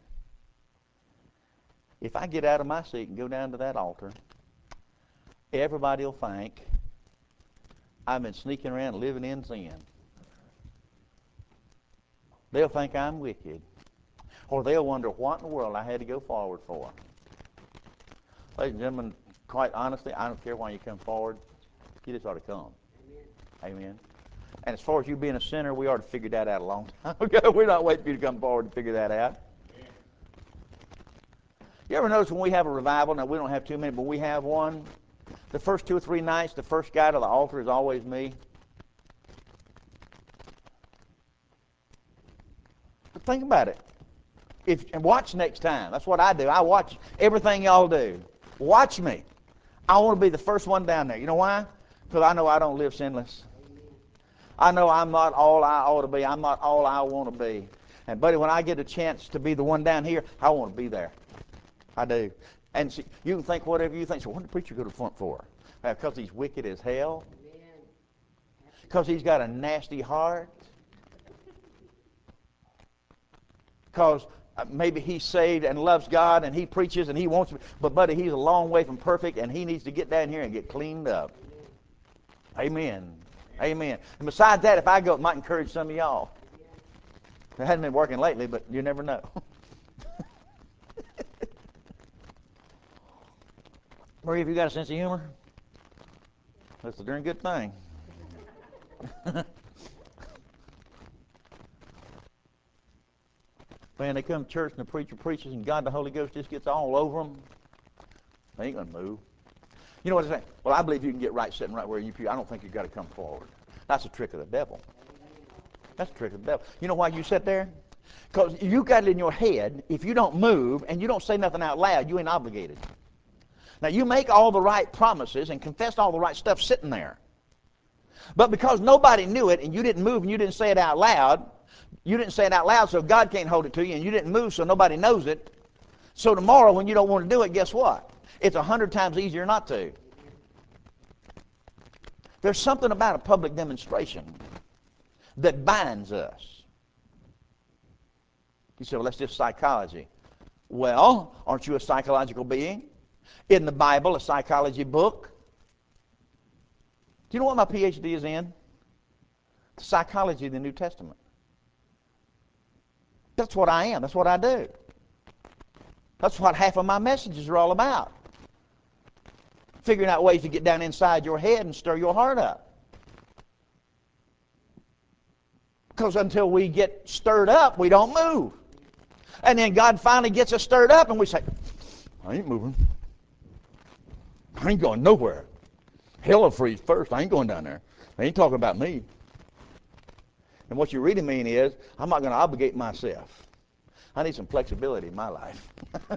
If I get out of my seat and go down to that altar, everybody will think I've been sneaking around living in sin. They'll think I'm wicked. Or they'll wonder what in the world I had to go forward for. Ladies and gentlemen, quite honestly, I don't care why you come forward. You just ought to come. Amen. And as far as you being a sinner, we already figured that out a long time ago. We're not waiting for you to come forward to figure that out. You ever notice when we have a revival, now we don't have too many, but we have one, the first 2 or 3 nights, the first guy to the altar is always me. But think about it. And watch next time. That's what I do. I watch everything y'all do. Watch me. I want to be the first one down there. You know why? Because I know I don't live sinless. I know I'm not all I ought to be. I'm not all I want to be. And buddy, when I get a chance to be the one down here, I want to be there. I do. And see, you can think whatever you think. So what did the preacher go to the front for? Because he's wicked as hell? Because he's got a nasty heart? Because maybe he's saved and loves God and he preaches and he wants to, but buddy, he's a long way from perfect and he needs to get down here and get cleaned up. Amen. Amen. And besides that, if I go, it might encourage some of y'all. It hasn't been working lately, but you never know. Marie, have you got a sense of humor? That's a darn good thing. Man, they come to church and the preacher preaches and God the Holy Ghost just gets all over them. They ain't going to move. You know what I'm saying? Well, I believe you can get right sitting right where you pew. I don't think you've got to come forward. That's a trick of the devil. That's a trick of the devil. You know why you sit there? Because you got it in your head, if you don't move and you don't say nothing out loud, you ain't obligated. Now, you make all the right promises and confess all the right stuff sitting there. But because nobody knew it and you didn't move and you didn't say it out loud, so God can't hold it to you, and you didn't move so nobody knows it. So tomorrow when you don't want to do it, guess what? It's 100 times easier not to. There's something about a public demonstration that binds us. You say, well, that's just psychology. Well, aren't you a psychological being? Isn't the Bible a psychology book? Do you know what my PhD is in? Psychology of the New Testament. That's what I am. That's what I do. That's what half of my messages are all about. Figuring out ways to get down inside your head and stir your heart up. Because until we get stirred up, we don't move. And then God finally gets us stirred up and we say, I ain't moving. I ain't going nowhere. Hell will freeze first. I ain't going down there. They ain't talking about me. And what you really mean is, I'm not going to obligate myself. I need some flexibility in my life.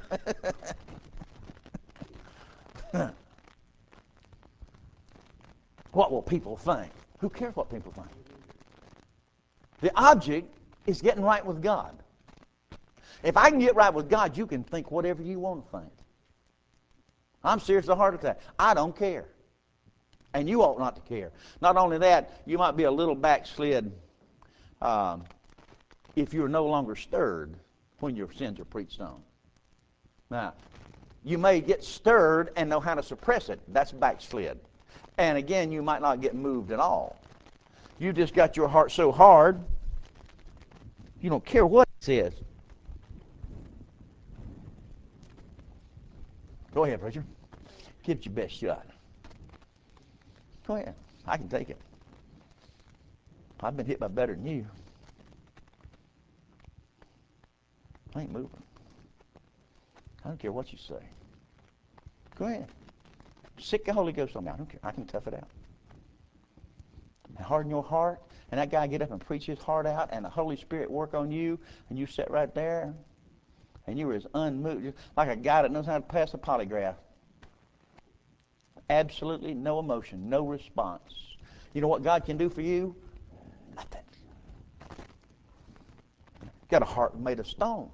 What will people think? Who cares what people think? The object is getting right with God. If I can get right with God, you can think whatever you want to think. I'm serious as a heart attack. I don't care. And you ought not to care. Not only that, you might be a little backslid if you're no longer stirred when your sins are preached on. Now, you may get stirred and know how to suppress it. That's backslid. And again, you might not get moved at all. You just got your heart so hard, you don't care what it says. Go ahead, preacher. Give it your best shot. Go ahead. I can take it. I've been hit by better than you. I ain't moving. I don't care what you say. Go ahead. Sick the Holy Ghost on me. I don't care. I can tough it out. And harden your heart, and that guy get up and preach his heart out, and the Holy Spirit work on you, and you sit right there, and you were as unmoved, like a guy that knows how to pass a polygraph. Absolutely no emotion, no response. You know what God can do for you? Nothing. Got a heart made of stone.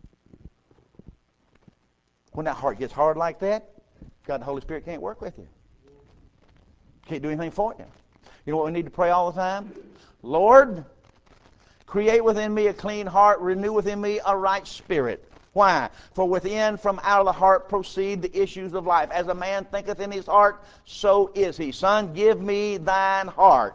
When that heart gets hard like that, God the Holy Spirit can't work with you. Can't do anything for you. You know what we need to pray all the time? Lord, create within me a clean heart, renew within me a right spirit. Why? For within, from out of the heart, proceed the issues of life. As a man thinketh in his heart, so is he. Son, give me thine heart.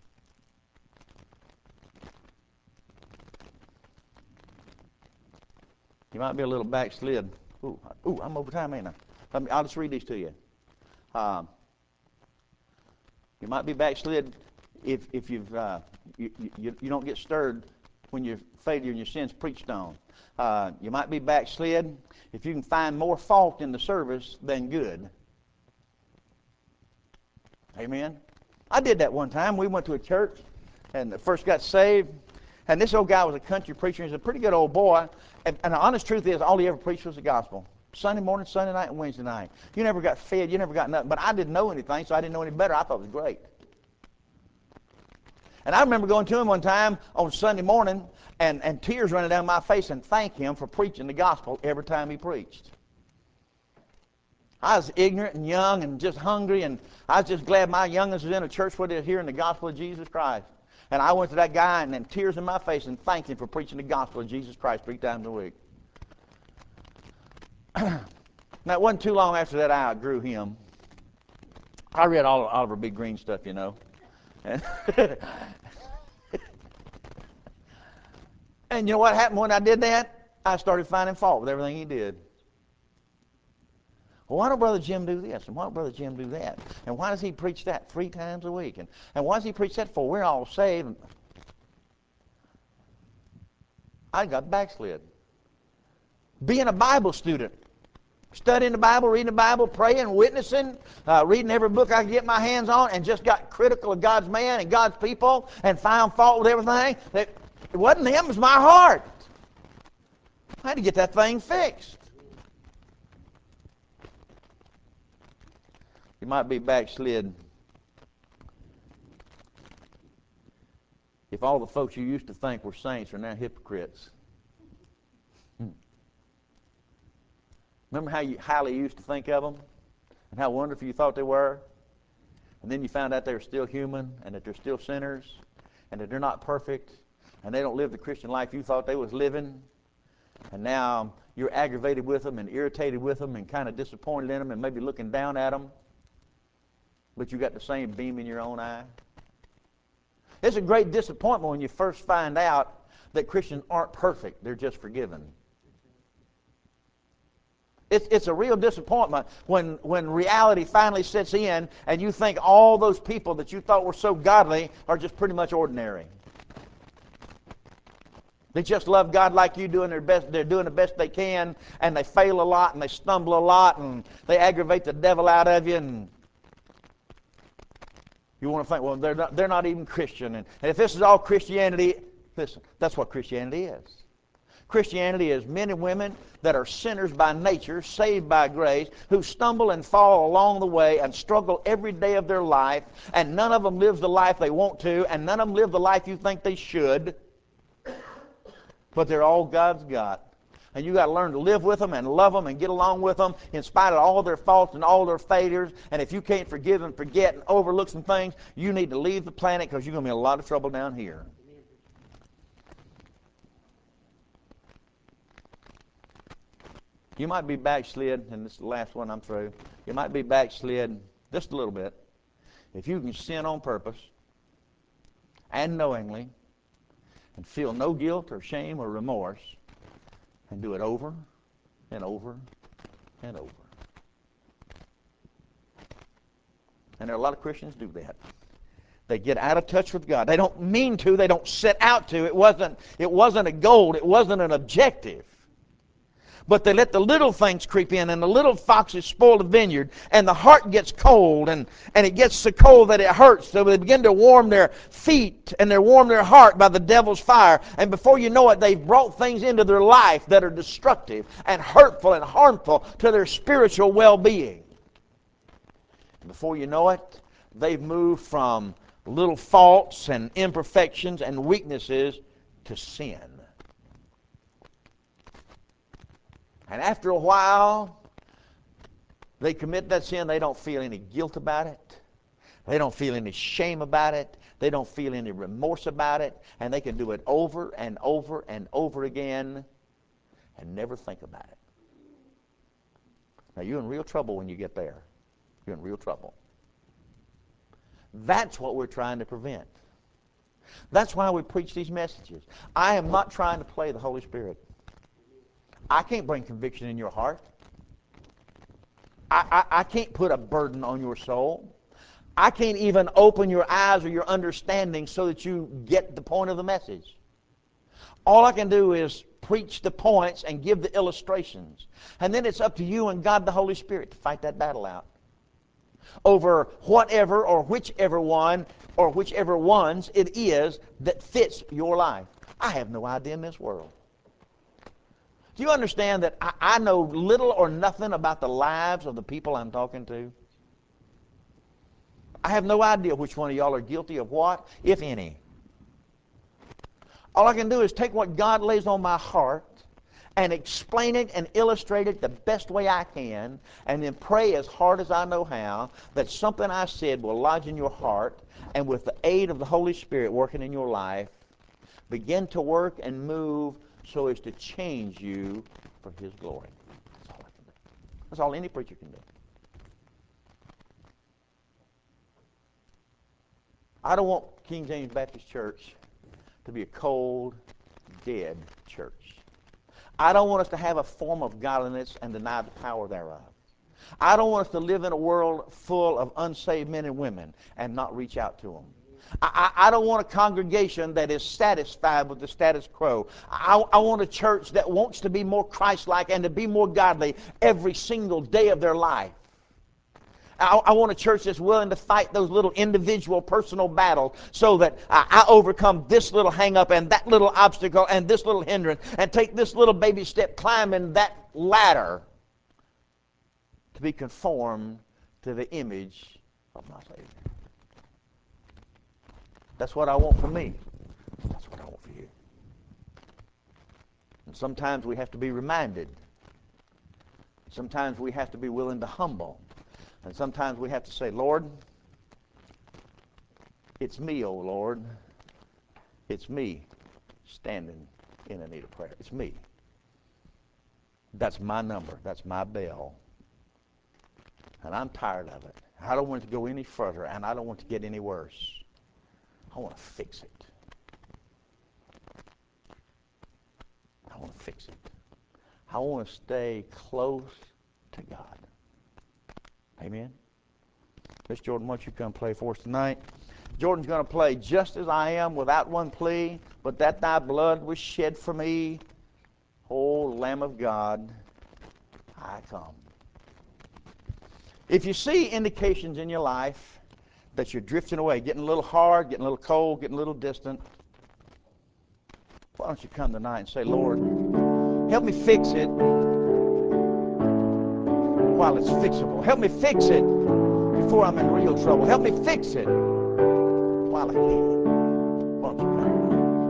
You might be a little backslid. Ooh, I'm over time, ain't I? I'll just read these to you. You might be backslid if you don't get stirred when your failure and your sins preached on. You might be backslid if you can find more fault in the service than good. Amen. I did that one time. We went to a church and first got saved, and this old guy was a country preacher. He's a pretty good old boy, and the honest truth is all he ever preached was the gospel. Sunday morning, Sunday night, and Wednesday night. You never got fed. You never got nothing. But I didn't know anything, so I didn't know any better. I thought it was great. And I remember going to him one time on Sunday morning and tears running down my face and thank him for preaching the gospel every time he preached. I was ignorant and young and just hungry, and I was just glad my youngest was in a church where they're hearing the gospel of Jesus Christ. And I went to that guy and then tears in my face and thanked him for preaching the gospel of Jesus Christ 3 times a week. Now, it wasn't too long after that I outgrew him. I read all of Oliver B. Green stuff, you know. And you know what happened when I did that? I started finding fault with everything he did. Well, why don't Brother Jim do this? And why don't Brother Jim do that? And why does he preach that 3 times a week? And why does he preach that for? We're all saved. I got backslid. Being a Bible student, studying the Bible, reading the Bible, praying, witnessing, reading every book I could get my hands on, and just got critical of God's man and God's people and found fault with everything. It wasn't him, it was my heart. I had to get that thing fixed. You might be backslid if all the folks you used to think were saints are now hypocrites. Remember how highly you used to think of them and how wonderful you thought they were? And then you found out they were still human and that they're still sinners and that they're not perfect and they don't live the Christian life you thought they was living. And now you're aggravated with them and irritated with them and kind of disappointed in them and maybe looking down at them. But you got the same beam in your own eye. It's a great disappointment when you first find out that Christians aren't perfect. They're just forgiven. It's a real disappointment when reality finally sets in and you think all those people that you thought were so godly are just pretty much ordinary. They just love God like you doing their best. They're doing the best they can, and they fail a lot, and they stumble a lot, and they aggravate the devil out of you. And you want to think, well, they're not even Christian. And if this is all Christianity, listen, that's what Christianity is. Christianity is men and women that are sinners by nature, saved by grace, who stumble and fall along the way and struggle every day of their life, and none of them lives the life they want to, and none of them live the life you think they should, but they're all God's got. And you got to learn to live with them and love them and get along with them in spite of all their faults and all their failures. And if you can't forgive and forget and overlook some things, you need to leave the planet because you're going to be in a lot of trouble down here. You might be backslid, and this is the last one I'm through. You might be backslid just a little bit if you can sin on purpose and knowingly and feel no guilt or shame or remorse and do it over and over and over. And there are a lot of Christians do that. They get out of touch with God. They don't mean to. They don't set out to. It wasn't a goal. It wasn't an objective. But they let the little things creep in, and the little foxes spoil the vineyard, and the heart gets cold, and it gets so cold that it hurts. So they begin to warm their feet, and they warm their heart by the devil's fire. And before you know it, they've brought things into their life that are destructive and hurtful and harmful to their spiritual well-being. Before you know it, they've moved from little faults and imperfections and weaknesses to sin. And after a while, they commit that sin. They don't feel any guilt about it. They don't feel any shame about it. They don't feel any remorse about it. And they can do it over and over and over again and never think about it. Now, you're in real trouble when you get there. You're in real trouble. That's what we're trying to prevent. That's why we preach these messages. I am not trying to play the Holy Spirit. I can't bring conviction in your heart. I can't put a burden on your soul. I can't even open your eyes or your understanding so that you get the point of the message. All I can do is preach the points and give the illustrations. And then it's up to you and God the Holy Spirit to fight that battle out over whatever or whichever one or whichever ones it is that fits your life. I have no idea in this world. Do you understand that I know little or nothing about the lives of the people I'm talking to? I have no idea which one of y'all are guilty of what, if any. All I can do is take what God lays on my heart and explain it and illustrate it the best way I can, and then pray as hard as I know how that something I said will lodge in your heart, and with the aid of the Holy Spirit working in your life, begin to work and move so as to change you for His glory. That's all I can do. That's all any preacher can do. I don't want King James Baptist Church to be a cold, dead church. I don't want us to have a form of godliness and deny the power thereof. I don't want us to live in a world full of unsaved men and women and not reach out to them. I don't want a congregation that is satisfied with the status quo. I want a church that wants to be more Christ-like and to be more godly every single day of their life. I want a church that's willing to fight those little individual personal battles so that I overcome this little hang-up and that little obstacle and this little hindrance and take this little baby step climbing that ladder to be conformed to the image of my Savior. That's what I want for me. That's what I want for you. And sometimes we have to be reminded. Sometimes we have to be willing to humble. And sometimes we have to say, Lord, it's me, oh Lord. It's me standing in the need of prayer. It's me. That's my number. That's my bell. And I'm tired of it. I don't want it to go any further, and I don't want it to get any worse. I want to fix it. I want to fix it. I want to stay close to God. Amen. Miss Jordan, why don't you come play for us tonight? Jordan's going to play Just As I Am without one plea, but that thy blood was shed for me. O Lamb of God, I come. If you see indications in your life that you're drifting away, getting a little hard, getting a little cold, getting a little distant, why don't you come tonight and say, Lord, help me fix it while it's fixable. Help me fix it before I'm in real trouble. Help me fix it while I can. Why don't you come tonight?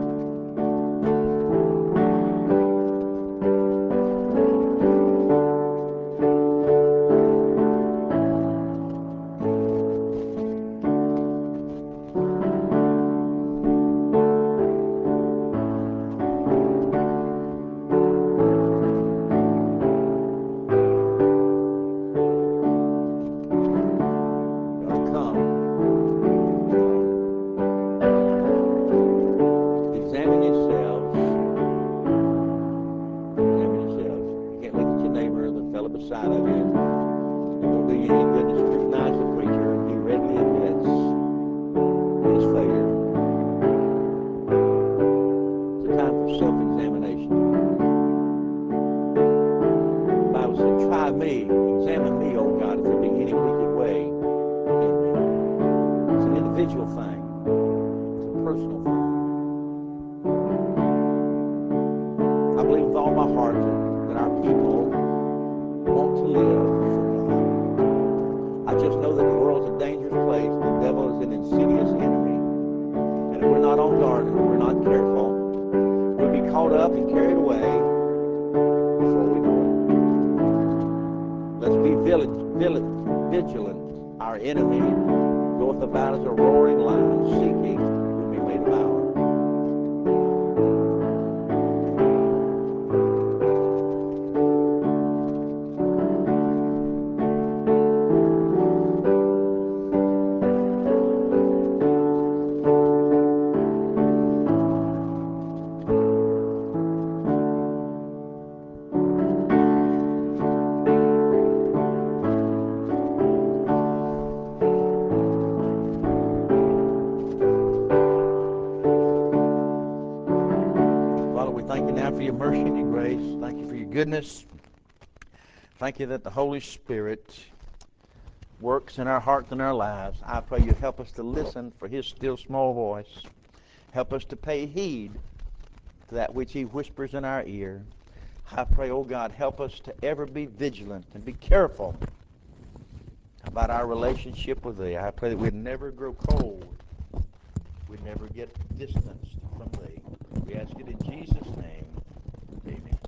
Vigilant. Our enemy goeth about as a roaring lion, seeking whom he may devour. thank you now for your mercy and your grace. Thank you for your goodness. Thank you that the Holy Spirit works in our hearts and our lives. I pray you help us to listen for his still small voice. Help us to pay heed to that which he whispers in our ear. I pray, oh God, help us to ever be vigilant and be careful about our relationship with thee. I pray that we'd never grow cold. We'd never get distanced from thee. We ask it in Jesus' name. Amen.